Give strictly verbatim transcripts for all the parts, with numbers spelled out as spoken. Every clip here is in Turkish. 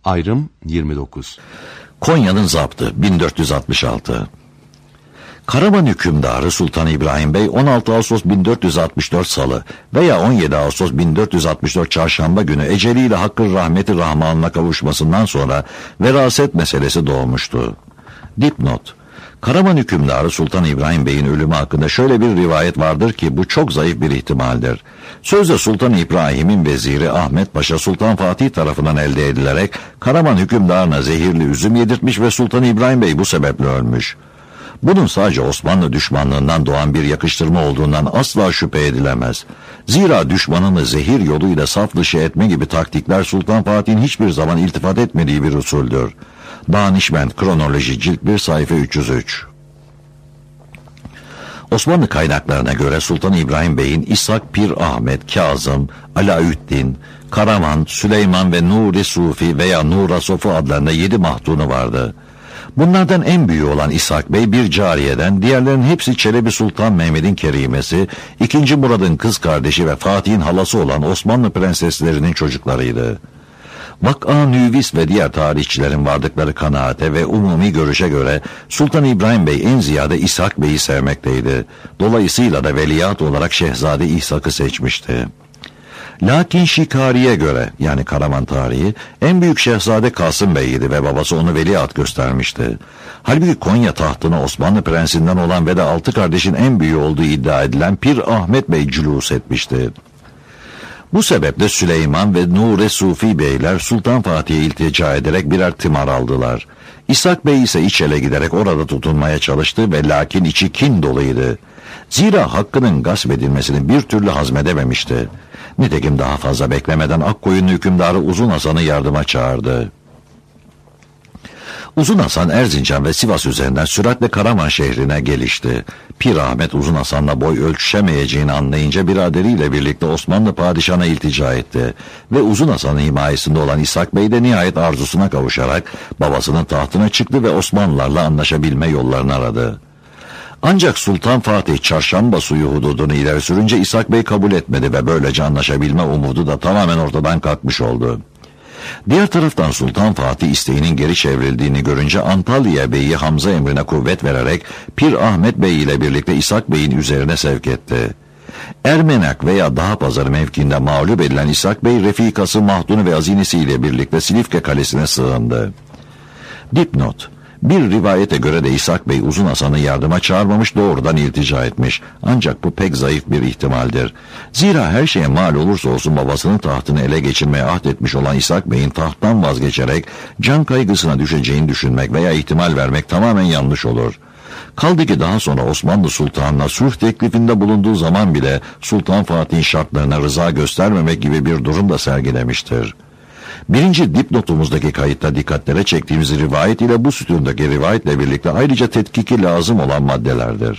Ayrım yirmi dokuz. Konya'nın zaptı bin dört yüz altmış altı. Karaman hükümdarı Sultan İbrahim Bey on altı Ağustos bin dört yüz altmış dört Salı veya on yedi Ağustos bin dört yüz altmış dört Çarşamba günü eceliyle Hakk'ın rahmeti rahmanına kavuşmasından sonra veraset meselesi doğmuştu. Dipnot: Karaman hükümdarı Sultan İbrahim Bey'in ölümü hakkında şöyle bir rivayet vardır ki bu çok zayıf bir ihtimaldir. Sözde Sultan İbrahim'in veziri Ahmet Paşa Sultan Fatih tarafından elde edilerek Karaman hükümdarına zehirli üzüm yedirtmiş ve Sultan İbrahim Bey bu sebeple ölmüş. Bunun sadece Osmanlı düşmanlığından doğan bir yakıştırma olduğundan asla şüphe edilemez. Zira düşmanını zehir yoluyla saf dışı etme gibi taktikler Sultan Fatih'in hiçbir zaman iltifat etmediği bir usuldür. Danişment Kronoloji Cilt bir sayfa üç yüz üç. Osmanlı kaynaklarına göre Sultan İbrahim Bey'in İshak Pir Ahmet, Kazım, Alaüddin, Karaman, Süleyman ve Nuri Sufi veya Nura Sofu adlarında yedi mahdunu vardı. Bunlardan en büyüğü olan İshak Bey bir cariyeden, diğerlerinin hepsi Çelebi Sultan Mehmet'in kerimesi, ikinci Murad'ın kız kardeşi ve Fatih'in halası olan Osmanlı prenseslerinin çocuklarıydı. Vak'a Nüvis ve diğer tarihçilerin vardıkları kanaate ve umumi görüşe göre Sultan İbrahim Bey en ziyade İshak Bey'i sevmekteydi. Dolayısıyla da veliaht olarak Şehzade İshak'ı seçmişti. Lakin Şikari'ye göre, yani Karaman tarihi, en büyük Şehzade Kasım Bey'ydi ve babası onu veliaht göstermişti. Halbuki Konya tahtına Osmanlı prensinden olan ve de altı kardeşin en büyüğü olduğu iddia edilen Pir Ahmet Bey cülûs etmişti. Bu sebeple Süleyman ve Nuri Sufi Beyler Sultan Fatih'e iltica ederek birer timar aldılar. İshak Bey ise iç ele giderek orada tutunmaya çalıştı ve lakin içi kin doluydu. Zira hakkının gasp edilmesini bir türlü hazmedememişti. Nitekim daha fazla beklemeden Akkoyunlu hükümdarı Uzun Hasan'ı yardıma çağırdı. Uzun Hasan Erzincan ve Sivas üzerinden süratle Karaman şehrine gelişti. Pir Ahmet Uzun Hasan'la boy ölçüşemeyeceğini anlayınca biraderiyle birlikte Osmanlı padişahına iltica etti. Ve Uzun Hasan'ın himayesinde olan İshak Bey de nihayet arzusuna kavuşarak babasının tahtına çıktı ve Osmanlılarla anlaşabilme yollarını aradı. Ancak Sultan Fatih Çarşamba suyu hududunu ileri sürünce İshak Bey kabul etmedi ve böylece anlaşabilme umudu da tamamen ortadan kalkmış oldu. Diğer taraftan Sultan Fatih isteğinin geri çevrildiğini görünce Antalya Bey'i Hamza emrine kuvvet vererek Pir Ahmet Bey ile birlikte İshak Bey'in üzerine sevk etti. Ermenak veya Dağpazarı mevkiinde mağlup edilen İshak Bey refikası Mahdunu ve hazinesiyle birlikte Silifke Kalesi'ne sığındı. Dipnot: Bir rivayete göre de İshak Bey Uzun Hasan'ı yardıma çağırmamış, doğrudan iltica etmiş. Ancak bu pek zayıf bir ihtimaldir. Zira her şeye mal olursa olsun babasının tahtını ele geçirmeye ahdetmiş olan İshak Bey'in tahttan vazgeçerek can kaygısına düşeceğini düşünmek veya ihtimal vermek tamamen yanlış olur. Kaldı ki daha sonra Osmanlı Sultanı'na sulh teklifinde bulunduğu zaman bile Sultan Fatih'in şartlarına rıza göstermemek gibi bir durum da sergilemiştir. Birinci dipnotumuzdaki kayıtta dikkatlere çektiğimiz rivayet ile bu sütundaki rivayetle birlikte ayrıca tetkiki lazım olan maddelerdir.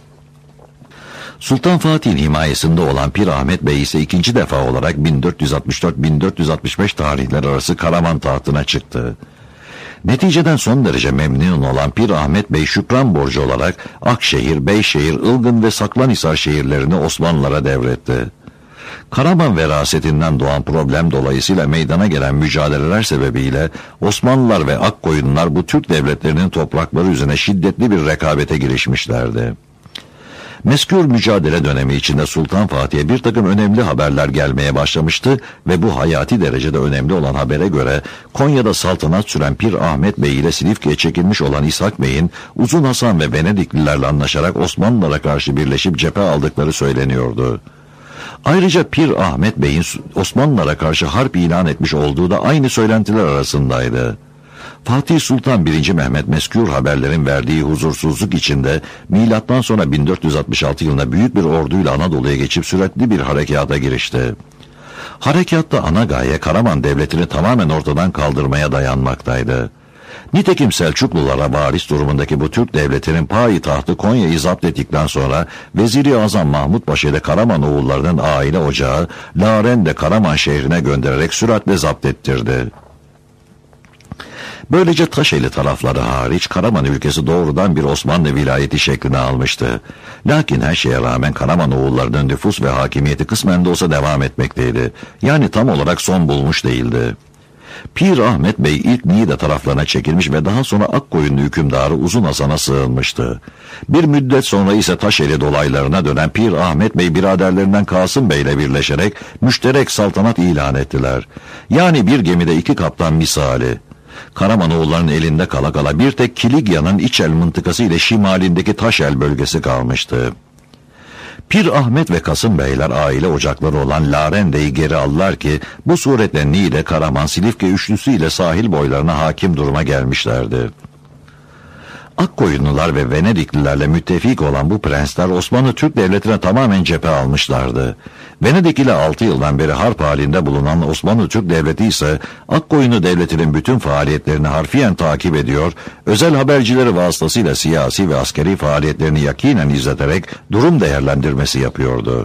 Sultan Fatih'in himayesinde olan Pir Ahmet Bey ise ikinci defa olarak bin dört yüz altmış dört bin dört yüz altmış beş tarihleri arası Karaman tahtına çıktı. Neticeden son derece memnun olan Pir Ahmet Bey şükran borcu olarak Akşehir, Beyşehir, Ilgın ve Saklanhisar şehirlerini Osmanlılara devretti. Karaman verasetinden doğan problem dolayısıyla meydana gelen mücadeleler sebebiyle Osmanlılar ve Akkoyunlular bu Türk devletlerinin toprakları üzerine şiddetli bir rekabete girişmişlerdi. Mezkür mücadele dönemi içinde Sultan Fatih'e bir takım önemli haberler gelmeye başlamıştı ve bu hayati derecede önemli olan habere göre Konya'da saltanat süren Pir Ahmet Bey ile Silifke'ye çekilmiş olan İshak Bey'in Uzun Hasan ve Venediklilerle anlaşarak Osmanlılara karşı birleşip cephe aldıkları söyleniyordu. Ayrıca Pir Ahmet Bey'in Osmanlılara karşı harp ilan etmiş olduğu da aynı söylentiler arasındaydı. Fatih Sultan birinci. Mehmet mezkür haberlerin verdiği huzursuzluk içinde milattan sonra bin dört yüz altmış altı yılında büyük bir orduyla Anadolu'ya geçip süratli bir harekata girişti. Harekatta ana gaye Karaman devletini tamamen ortadan kaldırmaya dayanmaktaydı. Nitekim Selçuklulara varis durumundaki bu Türk devletinin payitahtı Konya'yı zapt ettikten sonra Vezir-i Azam Mahmut Paşa'yı Karaman oğullarının aile ocağı Laren'de Karaman şehrine göndererek süratle zapt ettirdi. Böylece Taşeli tarafları hariç Karaman ülkesi doğrudan bir Osmanlı vilayeti şeklini almıştı. Lakin her şeye rağmen Karaman oğullarının nüfus ve hakimiyeti kısmen de olsa devam etmekteydi. Yani tam olarak son bulmuş değildi. Pir Ahmet Bey ilk Niğde taraflarına çekilmiş ve daha sonra Akkoyunlu hükümdarı Uzun Hasan'a sığınmıştı. Bir müddet sonra ise Taşeli dolaylarına dönen Pir Ahmet Bey biraderlerinden Kasım Bey ile birleşerek müşterek saltanat ilan ettiler. Yani bir gemide iki kaptan misali. Karamanoğulların elinde kala kala bir tek Kiligya'nın İçel mıntıkası ile şimalindeki Taşel bölgesi kalmıştı. Pir Ahmet ve Kasım Beyler aile ocakları olan Larende'yi geri aldılar ki bu suretle Niğde, Karaman, Silifke üçlüsü ile sahil boylarına hakim duruma gelmişlerdi. Akkoyunlular ve Venediklilerle müttefik olan bu prensler Osmanlı Türk Devleti'ne tamamen cephe almışlardı. Venedik ile altı yıldan beri harp halinde bulunan Osmanlı Türk Devleti ise Akkoyunlu Devleti'nin bütün faaliyetlerini harfiyen takip ediyor, özel habercileri vasıtasıyla siyasi ve askeri faaliyetlerini yakinen izleterek durum değerlendirmesi yapıyordu.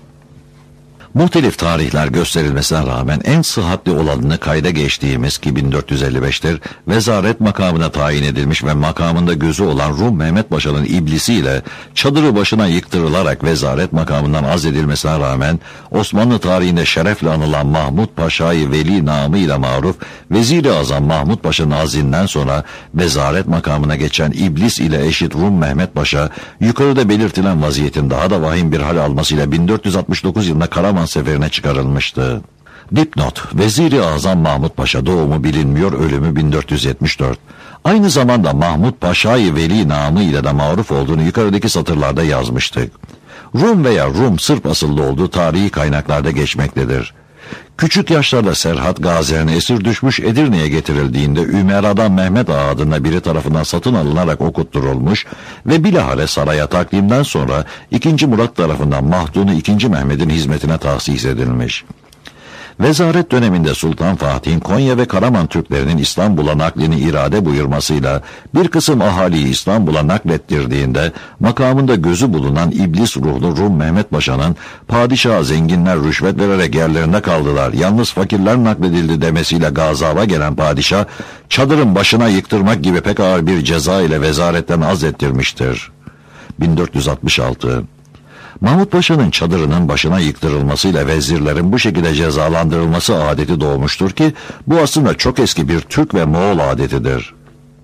Muhtelif tarihler gösterilmesine rağmen en sıhhatli olanını kayda geçtiğimiz ki bin dört yüz elli beş'tir, vezaret makamına tayin edilmiş ve makamında gözü olan Rum Mehmet Paşa'nın iblisiyle çadırı başına yıktırılarak vezaret makamından azledilmesine rağmen Osmanlı tarihinde şerefle anılan Mahmut Paşa'yı Veli namıyla maruf Vezir-i Azam Mahmut Paşa'nın azlinden sonra vezaret makamına geçen iblis ile eşit Rum Mehmet Paşa yukarıda belirtilen vaziyetin daha da vahim bir hal almasıyla bin dört yüz altmış dokuz yılında Karaman seferine çıkarılmıştı. Dipnot: Vezir-i Azam Mahmut Paşa, doğumu bilinmiyor, ölümü bin dört yüz yetmiş dört. Aynı zamanda Mahmut Paşa'yı Veli namıyla da maruf olduğunu yukarıdaki satırlarda yazmıştık. Rum veya Rum Sırp asıllı olduğu tarihi kaynaklarda geçmektedir. Küçük yaşlarda Serhat Gazi'nin esir düşmüş, Edirne'ye getirildiğinde Ümera'dan Mehmet Ağa adında biri tarafından satın alınarak okutturulmuş ve bilahare saraya takdimden sonra ikinci Murat tarafından Mahdunu ikinci Mehmet'in hizmetine tahsis edilmiş. Vezaret döneminde Sultan Fatih'in Konya ve Karaman Türklerinin İstanbul'a naklini irade buyurmasıyla bir kısım ahaliyi İstanbul'a naklettirdiğinde makamında gözü bulunan iblis ruhlu Rum Mehmet Paşa'nın padişaha zenginler rüşvet vererek yerlerinde kaldılar, yalnız fakirler nakledildi demesiyle gazaba gelen padişah çadırın başına yıktırmak gibi pek ağır bir ceza ile vezaretten azlettirmiştir. bin dört yüz altmış altı. Mahmut Paşa'nın çadırının başına yıktırılmasıyla vezirlerin bu şekilde cezalandırılması adeti doğmuştur ki bu aslında çok eski bir Türk ve Moğol adetidir.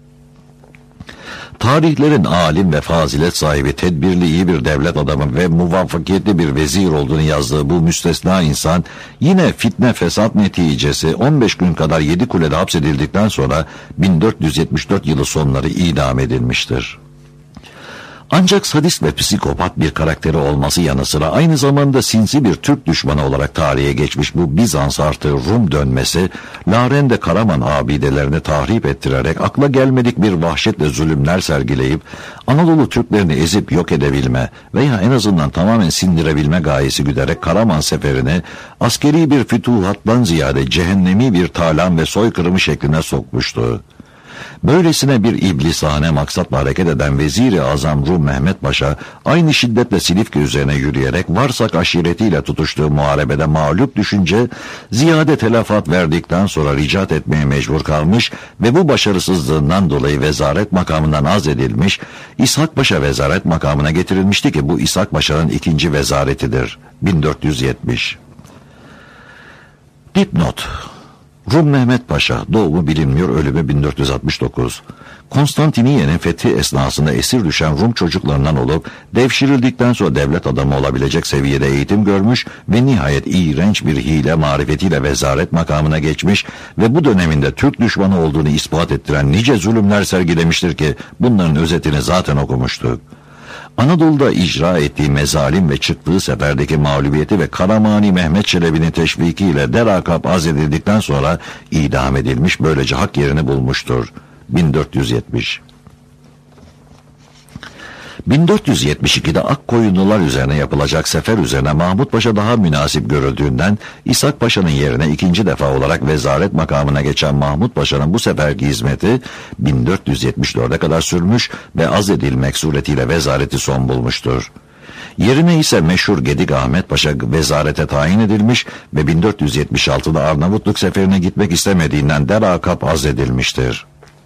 Tarihlerin alim ve fazilet sahibi, tedbirli iyi bir devlet adamı ve muvaffakiyetli bir vezir olduğunu yazdığı bu müstesna insan yine fitne fesat neticesi on beş gün kadar Yedikule'de hapsedildikten sonra bin dört yüz yetmiş dört yılı sonları idam edilmiştir. Ancak sadist ve psikopat bir karakteri olması yanı sıra aynı zamanda sinsi bir Türk düşmanı olarak tarihe geçmiş bu Bizans artı Rum dönmesi, Larende Karaman abidelerini tahrip ettirerek akla gelmedik bir vahşetle zulümler sergileyip Anadolu Türklerini ezip yok edebilme veya en azından tamamen sindirebilme gayesi güderek Karaman seferini askeri bir fütuhattan ziyade cehennemi bir talan ve soykırımı şekline sokmuştu. Böylesine bir iblisane maksatla hareket eden Vezir-i Azam Rum Mehmet Paşa aynı şiddetle Silifke üzerine yürüyerek Varsak aşiretiyle tutuştuğu muharebede mağlup düşünce ziyade telafat verdikten sonra ricat etmeye mecbur kalmış ve bu başarısızlığından dolayı vezaret makamından azledilmiş, İshak Paşa vezaret makamına getirilmişti ki bu İshak Paşa'nın ikinci vezaretidir. bin dört yüz yetmiş. Dipnot: Rum Mehmet Paşa, doğumu bilinmiyor, ölümü bin dört yüz altmış dokuz. Konstantiniye'nin fethi esnasında esir düşen Rum çocuklarından olup devşirildikten sonra devlet adamı olabilecek seviyede eğitim görmüş ve nihayet iğrenç bir hile marifetiyle vezaret makamına geçmiş ve bu döneminde Türk düşmanı olduğunu ispat ettiren nice zulümler sergilemiştir ki bunların özetini zaten okumuştuk. Anadolu'da icra ettiği mezalim ve çıktığı seferdeki mağlubiyeti ve Karamani Mehmet Çelebi'nin teşvikiyle derakap azledildikten sonra idam edilmiş, böylece hak yerini bulmuştur. bin dört yüz yetmiş. bin dört yüz yetmiş iki'de Akkoyunlular üzerine yapılacak sefer üzerine Mahmut Paşa daha münasip görüldüğünden İshak Paşa'nın yerine ikinci defa olarak vezaret makamına geçen Mahmut Paşa'nın bu seferki hizmeti bin dört yüz yetmiş dört'e kadar sürmüş ve azledilmek suretiyle vezareti son bulmuştur. Yerine ise meşhur Gedik Ahmet Paşa vezarete tayin edilmiş ve bin dört yüz yetmiş altı'da Arnavutluk seferine gitmek istemediğinden derakap azledilmiştir.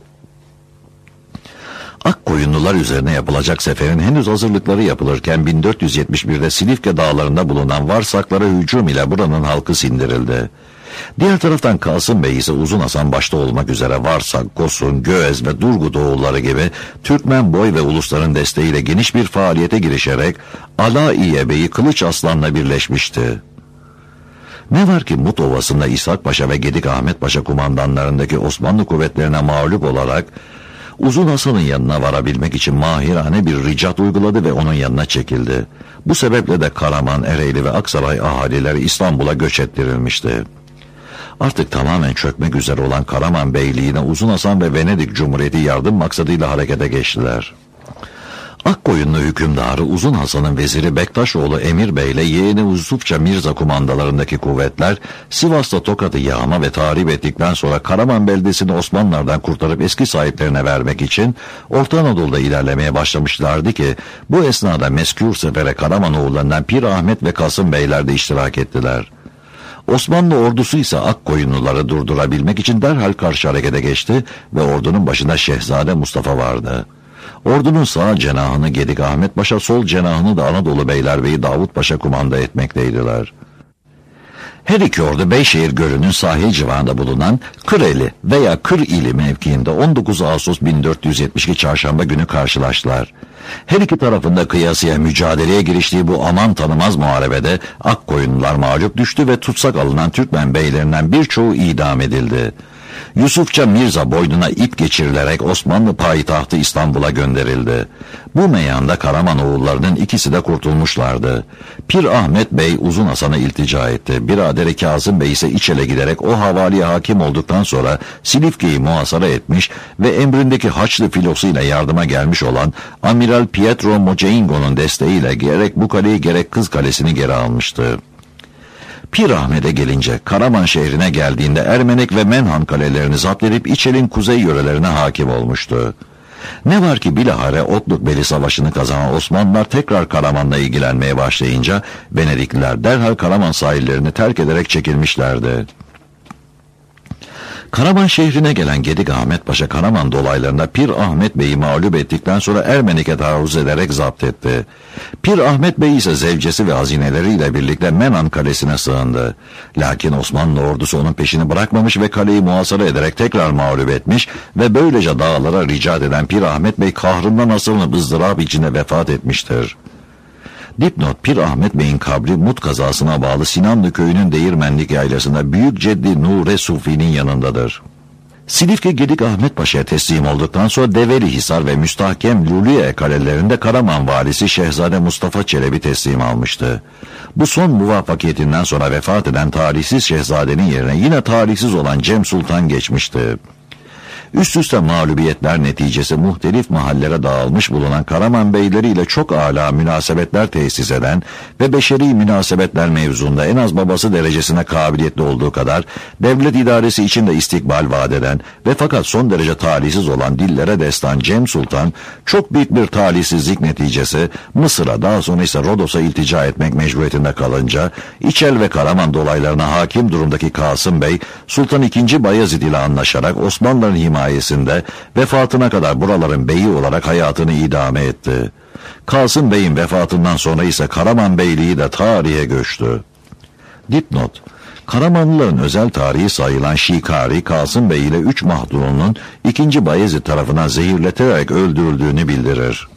Akkoyunlular üzerine yapılacak seferin henüz hazırlıkları yapılırken bin dört yüz yetmiş bir'de Silifke dağlarında bulunan Varsaklara hücum ile buranın halkı sindirildi. Diğer taraftan Kasım Bey ise Uzun Hasan başta olmak üzere Varsak, Kosun, Göez ve Durgut oğulları gibi Türkmen boy ve ulusların desteğiyle geniş bir faaliyete girişerek Alaiye Bey'i Kılıç Aslan'la birleşmişti. Ne var ki Mut Ovası'nda İshak Paşa ve Gedik Ahmet Paşa kumandanlarındaki Osmanlı kuvvetlerine mağlup olarak Uzun Hasan'ın yanına varabilmek için mahirane bir ricat uyguladı ve onun yanına çekildi. Bu sebeple de Karaman, Ereğli ve Aksaray ahalileri İstanbul'a göç ettirilmişti. Artık tamamen çökmek üzere olan Karaman Beyliği'ne Uzun Hasan ve Venedik Cumhuriyeti yardım maksadıyla harekete geçtiler. Akkoyunlu hükümdarı Uzun Hasan'ın veziri Bektaşoğlu Emir Bey ile yeğeni Yusufça Mirza kumandalarındaki kuvvetler Sivas'ta Tokat'ı yağma ve tahrip ettikten sonra Karaman beldesini Osmanlılardan kurtarıp eski sahiplerine vermek için Orta Anadolu'da ilerlemeye başlamışlardı ki bu esnada mezkûr sefere Karaman oğullarından Pir Ahmet ve Kasım Beyler de iştirak ettiler. Osmanlı ordusu ise Akkoyunluları durdurabilmek için derhal karşı harekete geçti ve ordunun başında Şehzade Mustafa vardı. Ordunun sağ cenahını Gedik Ahmet Paşa, sol cenahını da Anadolu Beylerbeyi Davut Paşa kumanda etmekteydiler. Her iki ordu Beyşehir Gölü'nün sahil civarında bulunan Kıreli veya Kırili mevkiinde on dokuz Ağustos bin dört yüz yetmiş iki Çarşamba günü karşılaştılar. Her iki tarafında kıyasıya mücadeleye giriştiği bu aman tanımaz muharebede Akkoyunlular mağlup düştü ve tutsak alınan Türkmen beylerinden birçoğu idam edildi. Yusufça Mirza boynuna ip geçirilerek Osmanlı payitahtı İstanbul'a gönderildi. Bu meyanda Karaman oğullarının ikisi de kurtulmuşlardı. Pir Ahmet Bey Uzun Hasan'a iltica etti. Biraderi Kasım Bey ise İçel'e giderek o havaliye hakim olduktan sonra Silifke'yi muhasara etmiş ve emrindeki Haçlı filosuyla yardıma gelmiş olan Amiral Pietro Moceingo'nun desteğiyle gerek bu kaleyi gerek Kız Kalesi'ni geri almıştı. Pir Ahmet'e gelince Karaman şehrine geldiğinde Ermenek ve Menhan kalelerini zapt edip İçel'in kuzey yörelerine hakim olmuştu. Ne var ki bilahare Otlukbeli Savaşı'nı kazanan Osmanlılar tekrar Karaman'la ilgilenmeye başlayınca Venedikliler derhal Karaman sahillerini terk ederek çekilmişlerdi. Karaman şehrine gelen Gedik Ahmet Paşa Karaman dolaylarında Pir Ahmet Bey'i mağlup ettikten sonra Ermenik'e taarruz ederek zapt etti. Pir Ahmet Bey ise zevcesi ve hazineleriyle birlikte Menan Kalesi'ne sığındı. Lakin Osmanlı ordusu onun peşini bırakmamış ve kaleyi muhasara ederek tekrar mağlup etmiş ve böylece dağlara ricat eden Pir Ahmet Bey kahrından asılınıp ızdırap içinde vefat etmiştir. Dipnot: Pir Ahmet Bey'in kabri Mut kazasına bağlı Sinanlı köyünün Değirmenlik yaylasında Büyük Ceddi Nure Sufi'nin yanındadır. Silifke Gedik Ahmet Paşa'ya teslim olduktan sonra Develihisar ve müstahkem Luluye kalelerinde Karaman valisi Şehzade Mustafa Çelebi teslim almıştı. Bu son muvaffakiyetinden sonra vefat eden talihsiz şehzadenin yerine yine talihsiz olan Cem Sultan geçmişti. Üst üste mağlubiyetler neticesi muhtelif mahallere dağılmış bulunan Karaman beyleriyle çok âlâ münasebetler tesis eden ve beşeri münasebetler mevzunda en az babası derecesine kabiliyetli olduğu kadar devlet idaresi için de istikbal vaat eden ve fakat son derece talihsiz olan dillere destan Cem Sultan çok büyük bir talihsizlik neticesi Mısır'a, daha sonra ise Rodos'a iltica etmek mecburiyetinde kalınca İçel ve Karaman dolaylarına hakim durumdaki Kasım Bey Sultan ikinci. Bayezid ile anlaşarak Osmanlıların himayesinde vefatına kadar buraların beyi olarak hayatını idame etti. Kasım Bey'in vefatından sonra ise Karaman Beyliği de tarihe göçtü. Dipnot: Karamanlıların özel tarihi sayılan Şikari, Kasım Bey ile üç mahdurunun ikinci. Bayezid tarafından zehirleterek öldürüldüğünü bildirir.